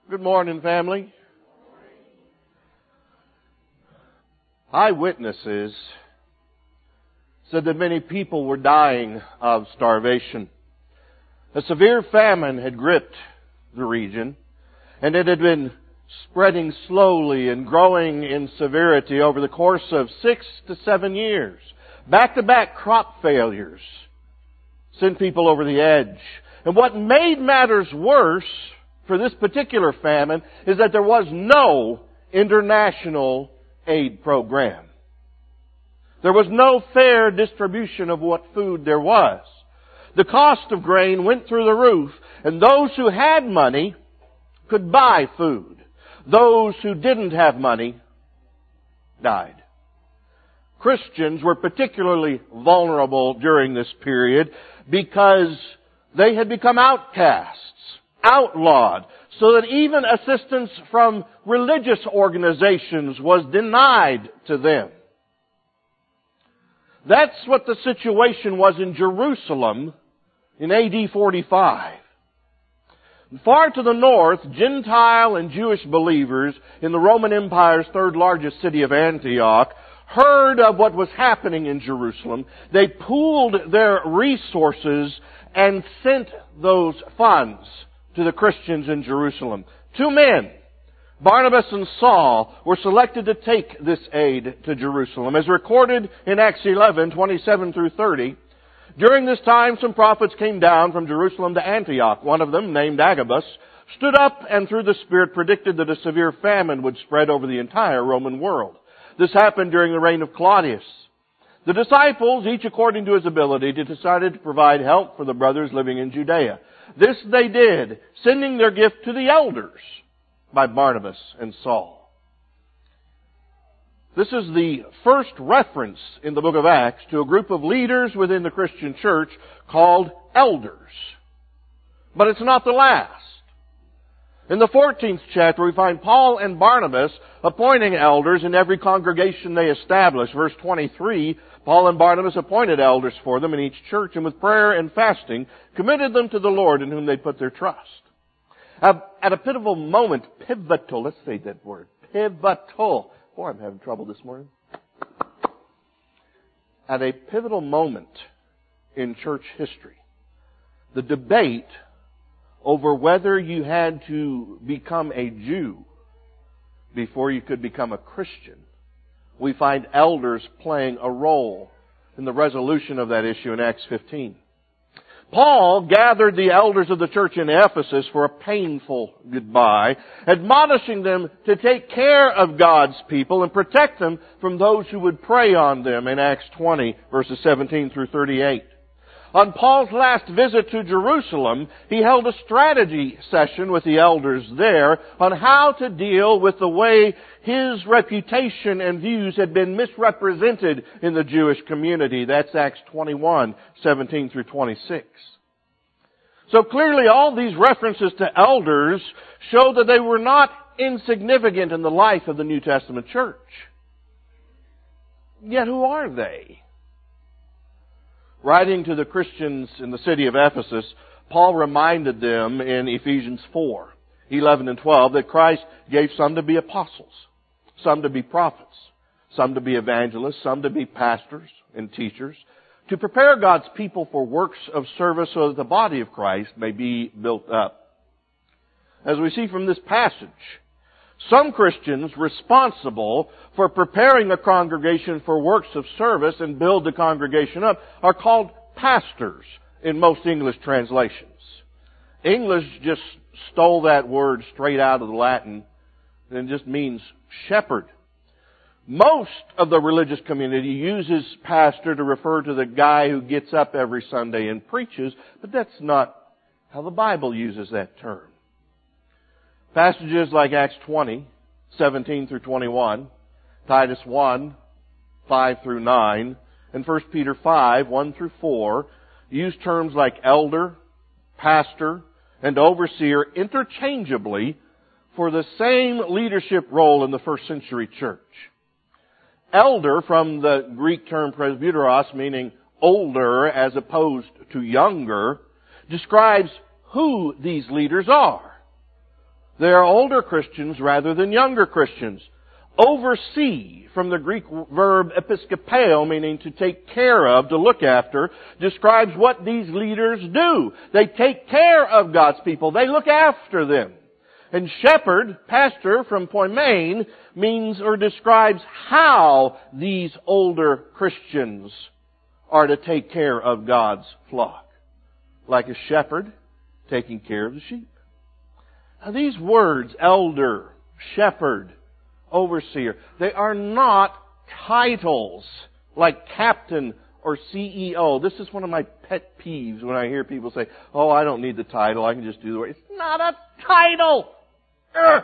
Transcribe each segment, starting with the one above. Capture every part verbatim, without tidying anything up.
Good morning, family. Eyewitnesses said that many people were dying of starvation. A severe famine had gripped the region, and it had been spreading slowly and growing in severity over the course of six to seven years. Back-to-back crop failures sent people over the edge. And what made matters worse for this particular famine is that there was no international aid program. There was no fair distribution of what food there was. The cost of grain went through the roof, and those who had money could buy food. Those who didn't have money died. Christians were particularly vulnerable during this period because they had become outcasts, outlawed, so that even assistance from religious organizations was denied to them. That's what the situation was in Jerusalem in A D forty-five. Far to the north, Gentile and Jewish believers in the Roman Empire's third largest city of Antioch heard of what was happening in Jerusalem. They pooled their resources and sent those funds to the Christians in Jerusalem. Two men, Barnabas and Saul, were selected to take this aid to Jerusalem. As recorded in Acts eleven, twenty-seven through thirty, during this time some prophets came down from Jerusalem to Antioch. One of them, named Agabus, stood up and through the Spirit predicted that a severe famine would spread over the entire Roman world. This happened during the reign of Claudius. The disciples, each according to his ability, decided to provide help for the brothers living in Judea. This they did, sending their gift to the elders by Barnabas and Saul. This is the first reference in the book of Acts to a group of leaders within the Christian church called elders. But it's not the last. In the fourteenth chapter, we find Paul and Barnabas appointing elders in every congregation they establish. Verse twenty-three, Paul and Barnabas appointed elders for them in each church, and with prayer and fasting committed them to the Lord in whom they put their trust. At a pivotal moment, pivotal, let's say that word, pivotal. Boy, I'm having trouble this morning. At a pivotal moment in church history, the debate over whether you had to become a Jew before you could become a Christian, we find elders playing a role in the resolution of that issue in Acts fifteen. Paul gathered the elders of the church in Ephesus for a painful goodbye, admonishing them to take care of God's people and protect them from those who would prey on them in Acts twenty, verses seventeen through thirty-eight. On Paul's last visit to Jerusalem, he held a strategy session with the elders there on how to deal with the way his reputation and views had been misrepresented in the Jewish community. That's Acts twenty-one, seventeen through twenty-six. So clearly all these references to elders show that they were not insignificant in the life of the New Testament church. Yet who are they? Writing to the Christians in the city of Ephesus, Paul reminded them in Ephesians four, eleven and twelve that Christ gave some to be apostles, some to be prophets, some to be evangelists, some to be pastors and teachers, to prepare God's people for works of service so that the body of Christ may be built up. As we see from this passage, some Christians responsible for preparing a congregation for works of service and build the congregation up are called pastors in most English translations. English just stole that word straight out of the Latin, and it just means shepherd. Most of the religious community uses pastor to refer to the guy who gets up every Sunday and preaches, but that's not how the Bible uses that term. Passages like Acts twenty, seventeen through twenty-one, Titus one, five through nine, and First Peter five, one through four use terms like elder, pastor, and overseer interchangeably for the same leadership role in the first century church. Elder, from the Greek term presbyteros, meaning older as opposed to younger, describes who these leaders are. They are older Christians rather than younger Christians. Oversee, from the Greek verb episkopeo, meaning to take care of, to look after, describes what these leaders do. They take care of God's people. They look after them. And shepherd, pastor, from poimen, means or describes how these older Christians are to take care of God's flock. Like a shepherd taking care of the sheep. Now these words, elder, shepherd, overseer, they are not titles like captain or C E O. This is one of my pet peeves when I hear people say, oh, I don't need the title, I can just do the work. It's not a title! Ugh.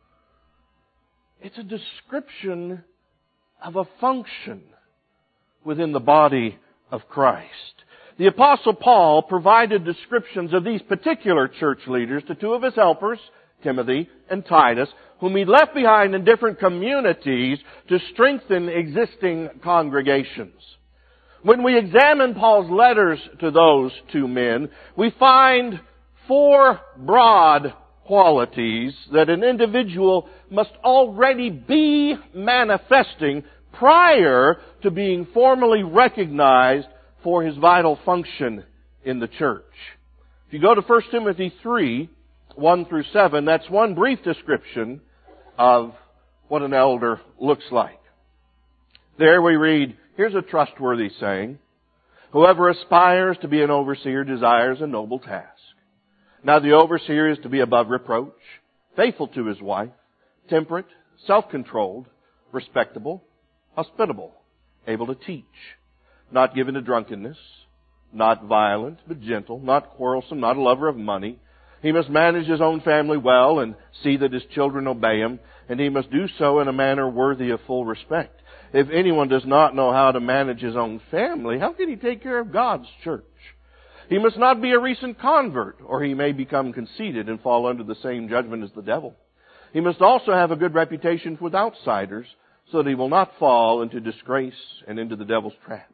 It's a description of a function within the body of Christ. The Apostle Paul provided descriptions of these particular church leaders to two of his helpers, Timothy and Titus, whom he left behind in different communities to strengthen existing congregations. When we examine Paul's letters to those two men, we find four broad qualities that an individual must already be manifesting prior to being formally recognized for his vital function in the church. If you go to First Timothy three, one through seven, that's one brief description of what an elder looks like. There we read, here's a trustworthy saying, whoever aspires to be an overseer desires a noble task. Now the overseer is to be above reproach, faithful to his wife, temperate, self-controlled, respectable, hospitable, able to teach, not given to drunkenness, not violent, but gentle, not quarrelsome, not a lover of money. He must manage his own family well and see that his children obey him, and he must do so in a manner worthy of full respect. If anyone does not know how to manage his own family, how can he take care of God's church? He must not be a recent convert, or he may become conceited and fall under the same judgment as the devil. He must also have a good reputation with outsiders, so that he will not fall into disgrace and into the devil's trap.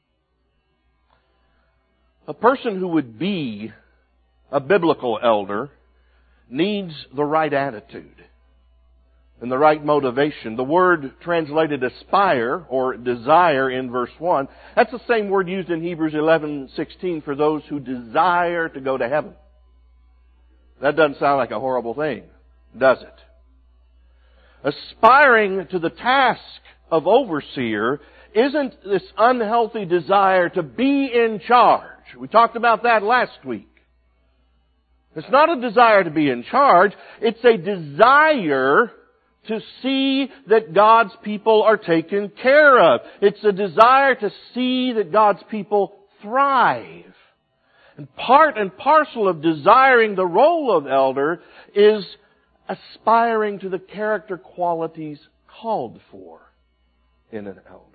A person who would be a biblical elder needs the right attitude and the right motivation. The word translated aspire or desire in verse one, that's the same word used in Hebrews eleven sixteen for those who desire to go to heaven. That doesn't sound like a horrible thing, does it? Aspiring to the task of overseer isn't this unhealthy desire to be in charge. We talked about that last week. It's not a desire to be in charge. It's a desire to see that God's people are taken care of. It's a desire to see that God's people thrive. And part and parcel of desiring the role of elder is aspiring to the character qualities called for in an elder.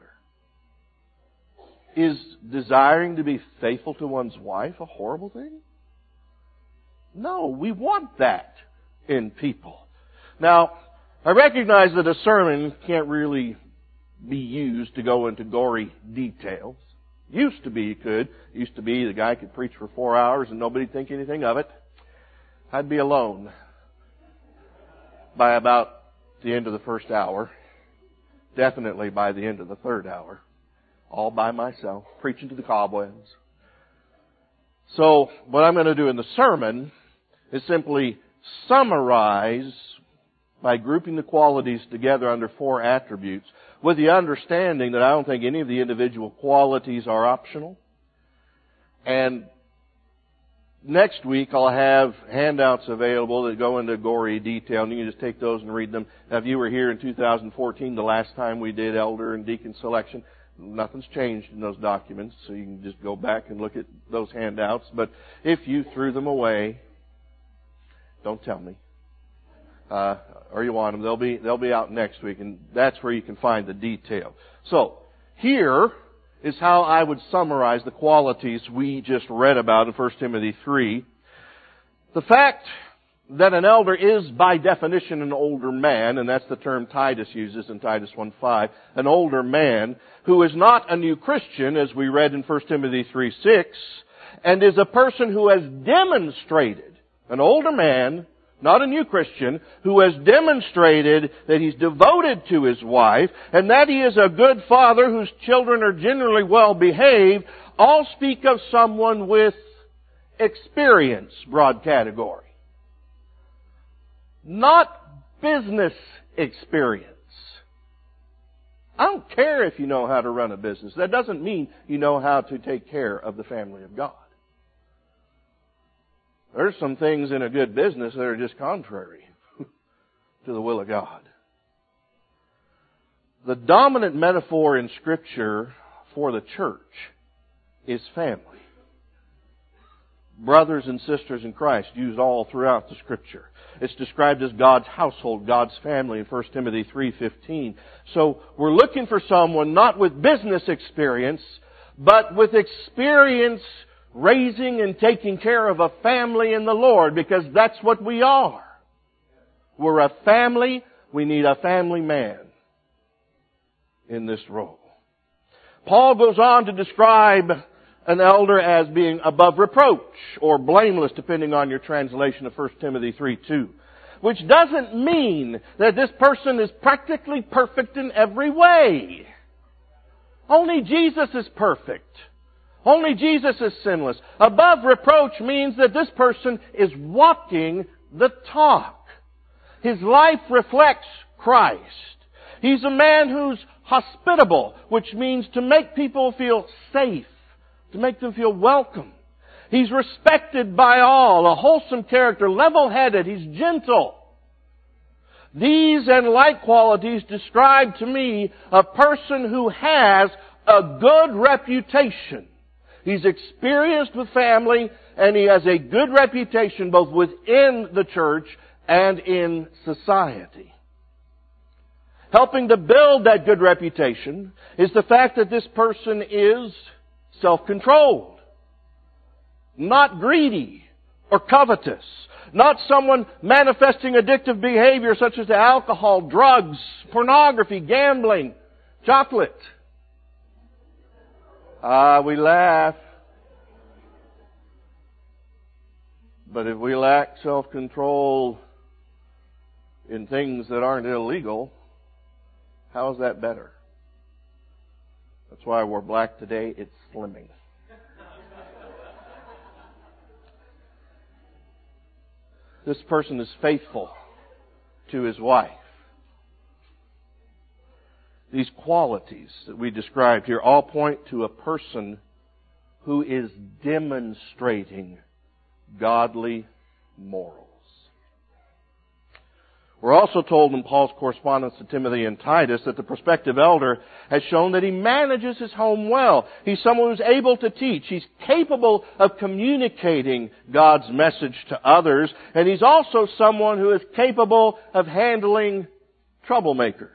Is desiring to be faithful to one's wife a horrible thing? No, we want that in people. Now, I recognize that a sermon can't really be used to go into gory details. Used to be you could. Used to be the guy could preach for four hours and nobody'd think anything of it. I'd be alone by about the end of the first hour. Definitely by the end of the third hour. All by myself, preaching to the cobwebs. So, what I'm going to do in the sermon is simply summarize by grouping the qualities together under four attributes with the understanding that I don't think any of the individual qualities are optional. And next week I'll have handouts available that go into gory detail, and you can just take those and read them. Now, if you were here in two thousand fourteen, the last time we did elder and deacon selection, nothing's changed in those documents, so you can just go back and look at those handouts. But if you threw them away, don't tell me. Uh, or you want them, they'll be, they'll be out next week, and that's where you can find the detail. So, here is how I would summarize the qualities we just read about in First Timothy three. The fact that an elder is by definition an older man, and that's the term Titus uses in Titus one five, an older man who is not a new Christian, as we read in First Timothy three six, and is a person who has demonstrated, an older man not a new Christian, who has demonstrated that he's devoted to his wife and that he is a good father whose children are generally well behaved, all speak of someone with experience, broad category. Not business experience. I don't care if you know how to run a business. That doesn't mean you know how to take care of the family of God. There's some things in a good business that are just contrary to the will of God. The dominant metaphor in Scripture for the church is family. Brothers and sisters in Christ, used all throughout the Scripture. It's described as God's household, God's family in First Timothy three fifteen. So we're looking for someone not with business experience, but with experience raising and taking care of a family in the Lord, because that's what we are. We're a family. We need a family man in this role. Paul goes on to describe an elder as being above reproach or blameless, depending on your translation of First Timothy three two. Which doesn't mean that this person is practically perfect in every way. Only Jesus is perfect. Only Jesus is sinless. Above reproach means that this person is walking the talk. His life reflects Christ. He's a man who's hospitable, which means to make people feel safe, to make them feel welcome. He's respected by all, a wholesome character, level-headed, he's gentle. These and like qualities describe to me a person who has a good reputation. He's experienced with family, and he has a good reputation both within the church and in society. Helping to build that good reputation is the fact that this person is self-controlled, not greedy or covetous, not someone manifesting addictive behavior such as alcohol, drugs, pornography, gambling, chocolate. Ah, uh, we laugh. But if we lack self-control in things that aren't illegal, how is that better? That's why I wore black today. It's slimming. This person is faithful to his wife. These qualities that we described here all point to a person who is demonstrating godly morals. We're also told in Paul's correspondence to Timothy and Titus that the prospective elder has shown that he manages his home well. He's someone who's able to teach. He's capable of communicating God's message to others. And he's also someone who is capable of handling troublemakers.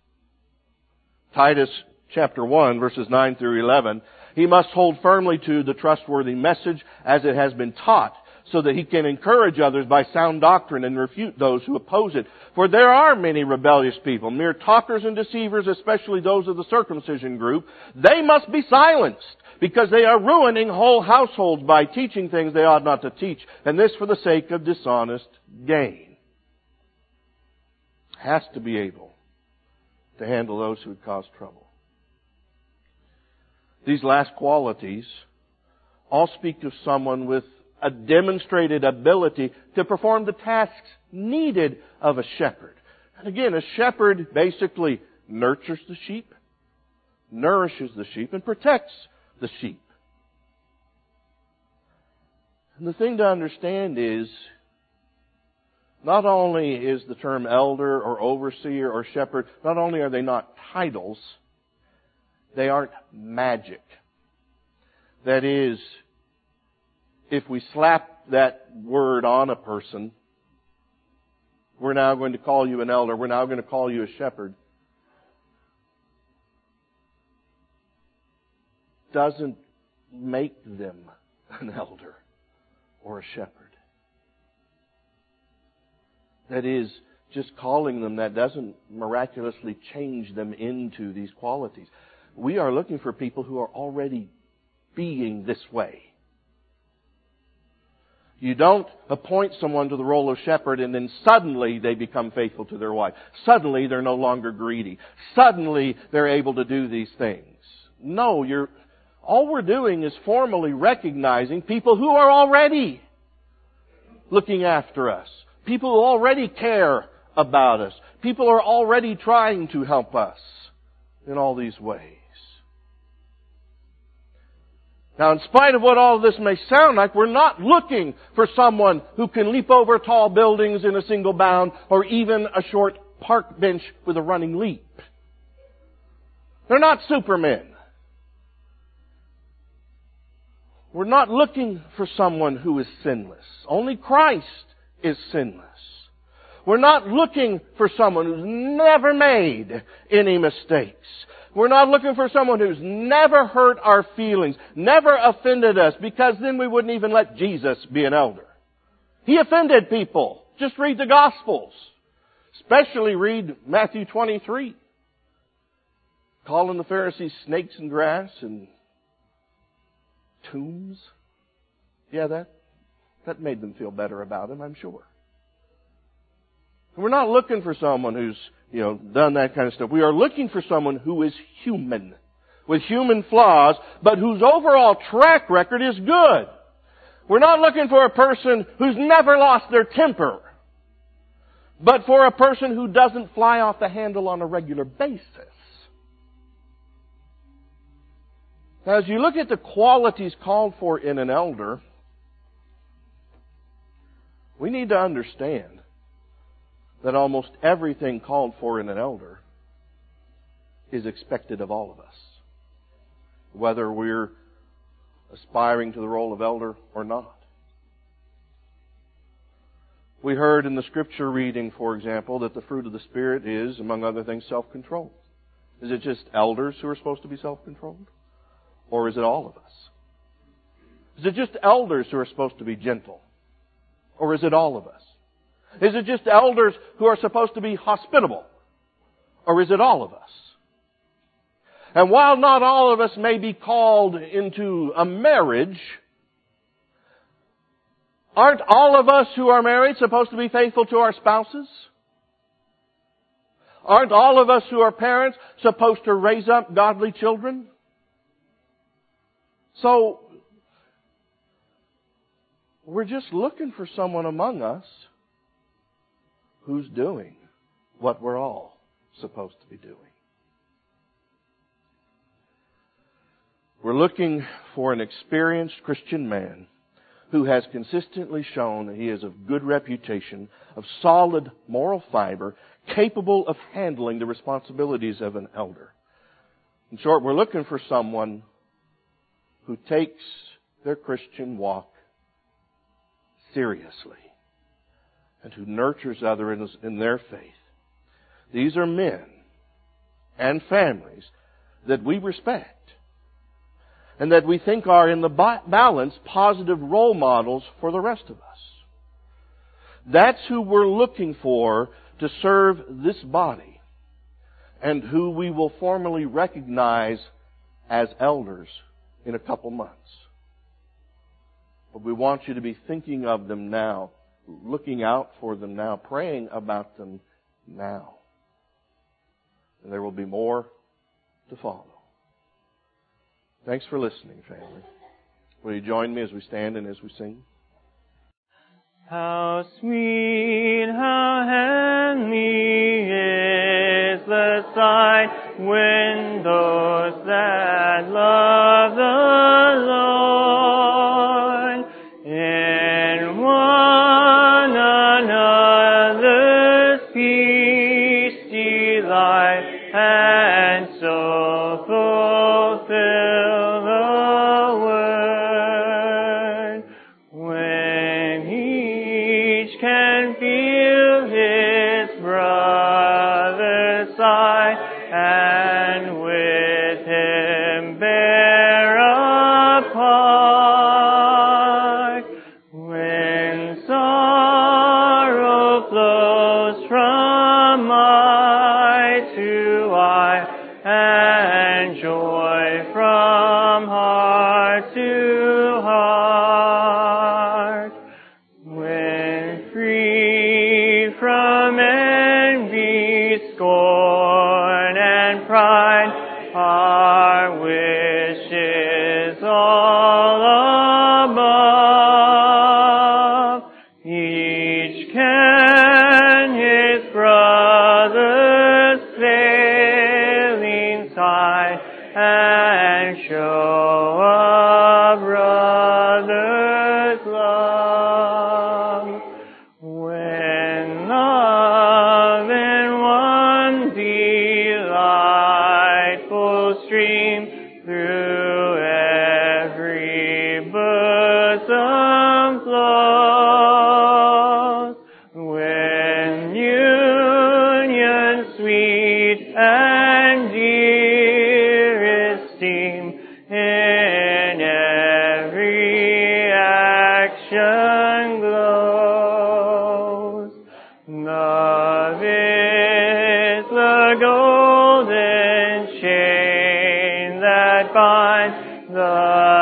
Titus chapter one, verses nine through eleven. He must hold firmly to the trustworthy message as it has been taught, so that he can encourage others by sound doctrine and refute those who oppose it. For there are many rebellious people, mere talkers and deceivers, especially those of the circumcision group. They must be silenced, because they are ruining whole households by teaching things they ought not to teach, and this for the sake of dishonest gain. Has to be able to handle those who would cause trouble. These last qualities all speak of someone with a demonstrated ability to perform the tasks needed of a shepherd. And again, a shepherd basically nurtures the sheep, nourishes the sheep, and protects the sheep. And the thing to understand is, not only is the term elder or overseer or shepherd, not only are they not titles, they aren't magic. That is, if we slap that word on a person, we're now going to call you an elder, we're now going to call you a shepherd, doesn't make them an elder or a shepherd. That is, just calling them that doesn't miraculously change them into these qualities. We are looking for people who are already being this way. You don't appoint someone to the role of shepherd and then suddenly they become faithful to their wife. Suddenly they're no longer greedy. Suddenly they're able to do these things. No, you're, all we're doing is formally recognizing people who are already looking after us. People who already care about us. People who are already trying to help us in all these ways. Now, in spite of what all of this may sound like, we're not looking for someone who can leap over tall buildings in a single bound or even a short park bench with a running leap. They're not supermen. We're not looking for someone who is sinless. Only Christ is sinless. We're not looking for someone who's never made any mistakes. We're not looking for someone who's never hurt our feelings, never offended us, because then we wouldn't even let Jesus be an elder. He offended people. Just read the Gospels. Especially read Matthew twenty-three. Calling the Pharisees snakes and grass and tombs. Yeah, that, that made them feel better about him, I'm sure. We're not looking for someone who's, you know, done that kind of stuff. We are looking for someone who is human, with human flaws, but whose overall track record is good. We're not looking for a person who's never lost their temper, but for a person who doesn't fly off the handle on a regular basis. Now, as you look at the qualities called for in an elder, we need to understand that almost everything called for in an elder is expected of all of us, whether we're aspiring to the role of elder or not. We heard in the scripture reading, for example, that the fruit of the Spirit is, among other things, self-control. Is it just elders who are supposed to be self-controlled? Or is it all of us? Is it just elders who are supposed to be gentle? Or is it all of us? Is it just elders who are supposed to be hospitable? Or is it all of us? And while not all of us may be called into a marriage, aren't all of us who are married supposed to be faithful to our spouses? Aren't all of us who are parents supposed to raise up godly children? So, we're just looking for someone among us who's doing what we're all supposed to be doing. We're looking for an experienced Christian man who has consistently shown that he is of good reputation, of solid moral fiber, capable of handling the responsibilities of an elder. In short, we're looking for someone who takes their Christian walk seriously and who nurtures others in their faith. These are men and families that we respect and that we think are, in the balance, positive role models for the rest of us. That's who we're looking for to serve this body and who we will formally recognize as elders in a couple months. But we want you to be thinking of them now, looking out for them now, praying about them now. And there will be more to follow. Thanks for listening, family. Will you join me as we stand and as we sing? How sweet, how heavenly is the sight when those that love the Lord in one another's peace delight, and so fulfill the word. When each can feel his brother's sigh, and with him bear a part. When sorrow flows from eye to eye, and joy from heart to heart, each can his brother's failing sight and show a brother's love. When love in one delightful stream through every bosom flows, when union sweet and dear esteem in every action glows. Love is the golden chain that binds the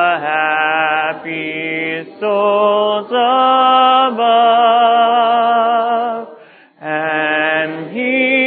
happy souls above, and He